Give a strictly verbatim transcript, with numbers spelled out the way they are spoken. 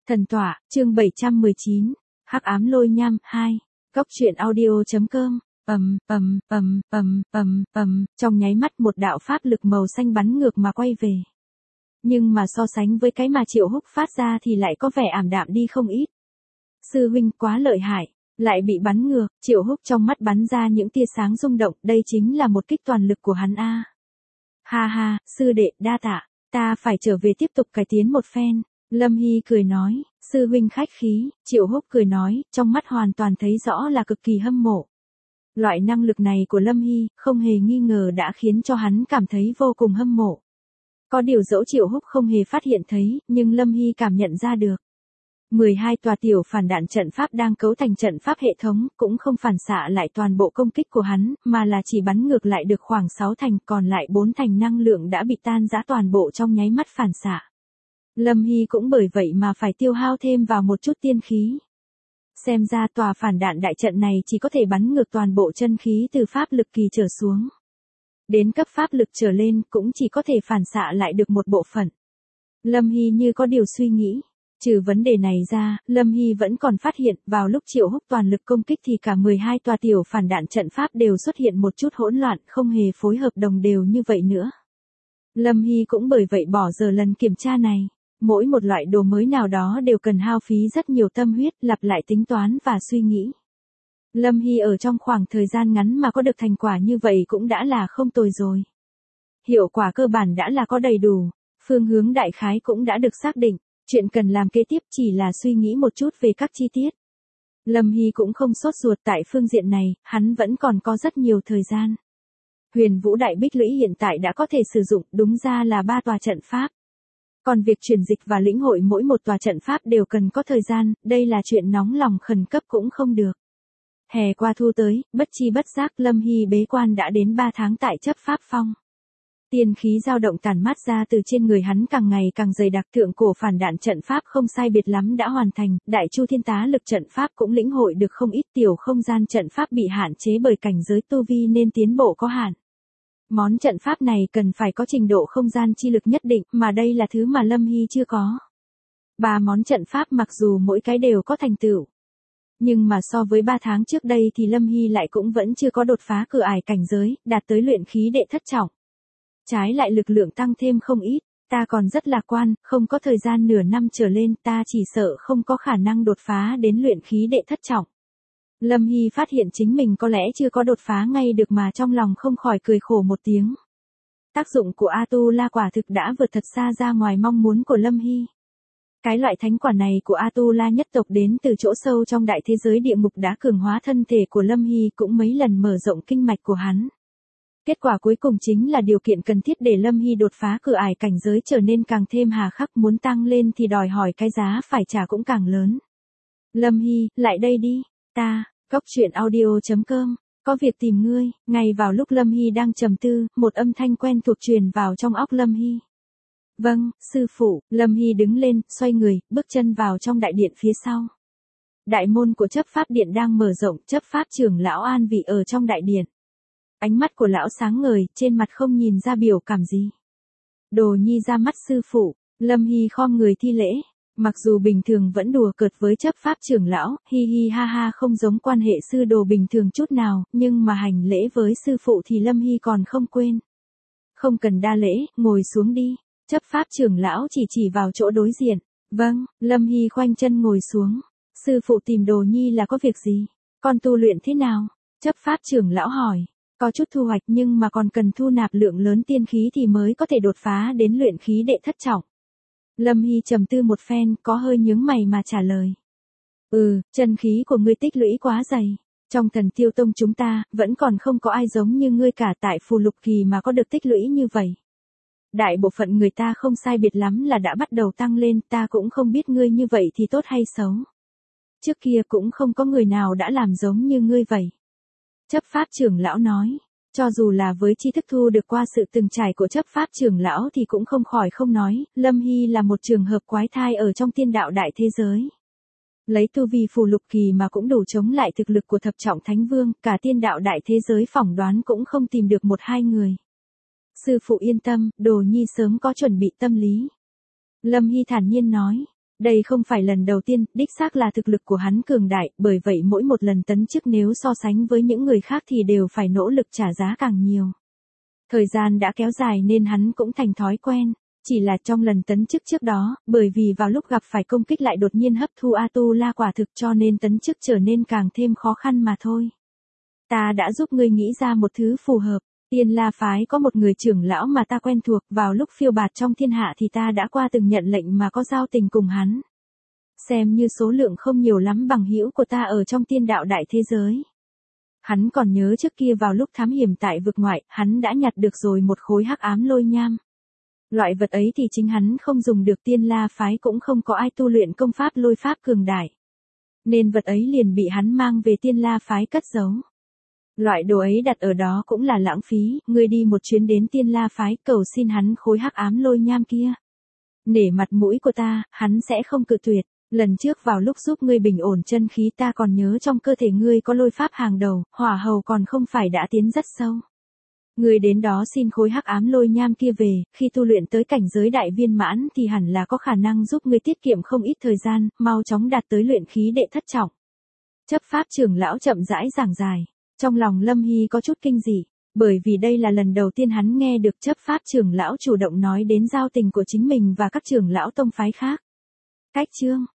Thần tọa, chương bảy trăm mười chín, Hắc ám lôi nham, hai. Cốc truyện audio.com, ầm, ầm, ầm, ầm, ầm, ầm, trong nháy mắt một đạo pháp lực màu xanh bắn ngược mà quay về. Nhưng mà so sánh với cái mà Triệu Húc phát ra thì lại có vẻ ảm đạm đi không ít. Sư huynh quá lợi hại, lại bị bắn ngược, Triệu Húc trong mắt bắn ra những tia sáng rung động, đây chính là một kích toàn lực của hắn a. Ha ha, sư đệ, đa tạ, ta phải trở về tiếp tục cải tiến một phen. Lâm Hy cười nói, sư huynh khách khí, Triệu Húc cười nói, trong mắt hoàn toàn thấy rõ là cực kỳ hâm mộ. Loại năng lực này của Lâm Hy, không hề nghi ngờ đã khiến cho hắn cảm thấy vô cùng hâm mộ. Có điều dẫu Triệu Húc không hề phát hiện thấy, nhưng Lâm Hy cảm nhận ra được. mười hai tòa tiểu phản đạn trận pháp đang cấu thành trận pháp hệ thống, cũng không phản xạ lại toàn bộ công kích của hắn, mà là chỉ bắn ngược lại được khoảng sáu thành, còn lại bốn thành năng lượng đã bị tan rã toàn bộ trong nháy mắt phản xạ. Lâm Hy cũng bởi vậy mà phải tiêu hao thêm vào một chút tiên khí. Xem ra tòa phản đạn đại trận này chỉ có thể bắn ngược toàn bộ chân khí từ pháp lực kỳ trở xuống. Đến cấp pháp lực trở lên cũng chỉ có thể phản xạ lại được một bộ phận. Lâm Hy như có điều suy nghĩ. Trừ vấn đề này ra, Lâm Hy vẫn còn phát hiện vào lúc Triệu Húc toàn lực công kích thì cả mười hai tòa tiểu phản đạn trận pháp đều xuất hiện một chút hỗn loạn, không hề phối hợp đồng đều như vậy nữa. Lâm Hy cũng bởi vậy bỏ giờ lần kiểm tra này. Mỗi một loại đồ mới nào đó đều cần hao phí rất nhiều tâm huyết, lặp lại tính toán và suy nghĩ. Lâm Hy ở trong khoảng thời gian ngắn mà có được thành quả như vậy cũng đã là không tồi rồi. Hiệu quả cơ bản đã là có đầy đủ, phương hướng đại khái cũng đã được xác định, chuyện cần làm kế tiếp chỉ là suy nghĩ một chút về các chi tiết. Lâm Hy cũng không sốt ruột tại phương diện này, hắn vẫn còn có rất nhiều thời gian. Huyền Vũ Đại Bích Lũy hiện tại đã có thể sử dụng, đúng ra là ba tòa trận pháp. Còn việc chuyển dịch và lĩnh hội mỗi một tòa trận pháp đều cần có thời gian, đây là chuyện nóng lòng khẩn cấp cũng không được. Hè qua thu tới, bất chi bất giác Lâm Hy bế quan đã đến ba tháng tại chấp pháp phong. Tiên khí dao động tản mát ra từ trên người hắn càng ngày càng dày đặc, thượng cổ phản đạn trận pháp không sai biệt lắm đã hoàn thành, đại chu thiên tá lực trận pháp cũng lĩnh hội được không ít, tiểu không gian trận pháp bị hạn chế bởi cảnh giới tu vi nên tiến bộ có hạn. Món trận pháp này cần phải có trình độ không gian chi lực nhất định, mà đây là thứ mà Lâm Hy chưa có. Ba món trận pháp mặc dù mỗi cái đều có thành tựu, nhưng mà so với ba tháng trước đây thì Lâm Hy lại cũng vẫn chưa có đột phá cửa ải cảnh giới, đạt tới luyện khí đệ thất trọng. Trái lại lực lượng tăng thêm không ít, ta còn rất lạc quan, không có thời gian nửa năm trở lên ta chỉ sợ không có khả năng đột phá đến luyện khí đệ thất trọng. Lâm Hy phát hiện chính mình có lẽ chưa có đột phá ngay được mà trong lòng không khỏi cười khổ một tiếng. Tác dụng của A-tu-la quả thực đã vượt thật xa ra ngoài mong muốn của Lâm Hy. Cái loại thánh quả này của A-tu-la nhất tộc đến từ chỗ sâu trong đại thế giới địa ngục đã cường hóa thân thể của Lâm Hy, cũng mấy lần mở rộng kinh mạch của hắn. Kết quả cuối cùng chính là điều kiện cần thiết để Lâm Hy đột phá cửa ải cảnh giới trở nên càng thêm hà khắc, muốn tăng lên thì đòi hỏi cái giá phải trả cũng càng lớn. Lâm Hy, lại đây đi, ta, cốc truyện audio.com, có việc tìm ngươi. Ngay vào lúc Lâm Hy đang trầm tư, một âm thanh quen thuộc truyền vào trong óc Lâm Hy. Vâng, sư phụ. Lâm Hy đứng lên, xoay người, bước chân vào trong đại điện phía sau. Đại môn của chấp pháp điện đang mở rộng, chấp pháp trưởng lão an vị ở trong đại điện. Ánh mắt của lão sáng ngời, trên mặt không nhìn ra biểu cảm gì. Đồ nhi ra mắt sư phụ. Lâm Hy khom người thi lễ. Mặc dù bình thường vẫn đùa cợt với chấp pháp trưởng lão, hi hi ha ha không giống quan hệ sư đồ bình thường chút nào, nhưng mà hành lễ với sư phụ thì Lâm Hy còn không quên. Không cần đa lễ, ngồi xuống đi. Chấp pháp trưởng lão chỉ chỉ vào chỗ đối diện. Vâng, Lâm Hy khoanh chân ngồi xuống. Sư phụ tìm đồ nhi là có việc gì? Con tu luyện thế nào? Chấp pháp trưởng lão hỏi. Có chút thu hoạch nhưng mà còn cần thu nạp lượng lớn tiên khí thì mới có thể đột phá đến luyện khí đệ thất trọng. Lâm Hy trầm tư một phen, có hơi nhướng mày mà trả lời. Ừ, chân khí của ngươi tích lũy quá dày. Trong Thần Tiêu Tông chúng ta, vẫn còn không có ai giống như ngươi cả tại phù lục kỳ mà có được tích lũy như vậy. Đại bộ phận người ta không sai biệt lắm là đã bắt đầu tăng lên, ta cũng không biết ngươi như vậy thì tốt hay xấu. Trước kia cũng không có người nào đã làm giống như ngươi vậy. Chấp pháp trưởng lão nói, cho dù là với tri thức thu được qua sự từng trải của chấp pháp trưởng lão thì cũng không khỏi không nói, Lâm Hy là một trường hợp quái thai ở trong tiên đạo đại thế giới. Lấy tu vi phù lục kỳ mà cũng đủ chống lại thực lực của thập trọng thánh vương, cả tiên đạo đại thế giới phỏng đoán cũng không tìm được một hai người. Sư phụ yên tâm, đồ nhi sớm có chuẩn bị tâm lý. Lâm Hy thản nhiên nói, Đây không phải lần đầu tiên, đích xác là thực lực của hắn cường đại, bởi vậy mỗi một lần tấn chức nếu so sánh với những người khác thì đều phải nỗ lực trả giá càng nhiều. Thời gian đã kéo dài nên hắn cũng thành thói quen. Chỉ là trong lần tấn chức trước đó, bởi vì vào lúc gặp phải công kích lại đột nhiên hấp thu Atula quả thực cho nên tấn chức trở nên càng thêm khó khăn mà thôi. Ta đã giúp ngươi nghĩ ra một thứ phù hợp. Tiên La phái có một người trưởng lão mà ta quen thuộc, vào lúc phiêu bạt trong thiên hạ thì ta đã qua từng nhận lệnh mà có giao tình cùng hắn. Xem như số lượng không nhiều lắm bằng hữu của ta ở trong tiên đạo đại thế giới. Hắn còn nhớ trước kia vào lúc thám hiểm tại vực ngoại, hắn đã nhặt được rồi một khối hắc ám lôi nham. Loại vật ấy thì chính hắn không dùng được, Tiên La phái cũng không có ai tu luyện công pháp lôi pháp cường đại. Nên vật ấy liền bị hắn mang về Tiên La phái cất giấu. Loại đồ ấy đặt ở đó cũng là lãng phí, ngươi đi một chuyến đến Tiên La phái cầu xin hắn khối hắc ám lôi nham kia. Nể mặt mũi của ta, hắn sẽ không cự tuyệt. Lần trước vào lúc giúp ngươi bình ổn chân khí ta còn nhớ trong cơ thể ngươi có lôi pháp hàng đầu, hỏa hầu còn không phải đã tiến rất sâu. Ngươi đến đó xin khối hắc ám lôi nham kia về, khi tu luyện tới cảnh giới đại viên mãn thì hẳn là có khả năng giúp ngươi tiết kiệm không ít thời gian, mau chóng đạt tới luyện khí đệ thất trọng. Chấp pháp trưởng lão chậm rãi giảng giải. Trong lòng Lâm Hy có chút kinh dị, bởi vì đây là lần đầu tiên hắn nghe được chấp pháp trưởng lão chủ động nói đến giao tình của chính mình và các trưởng lão tông phái khác. Cách chương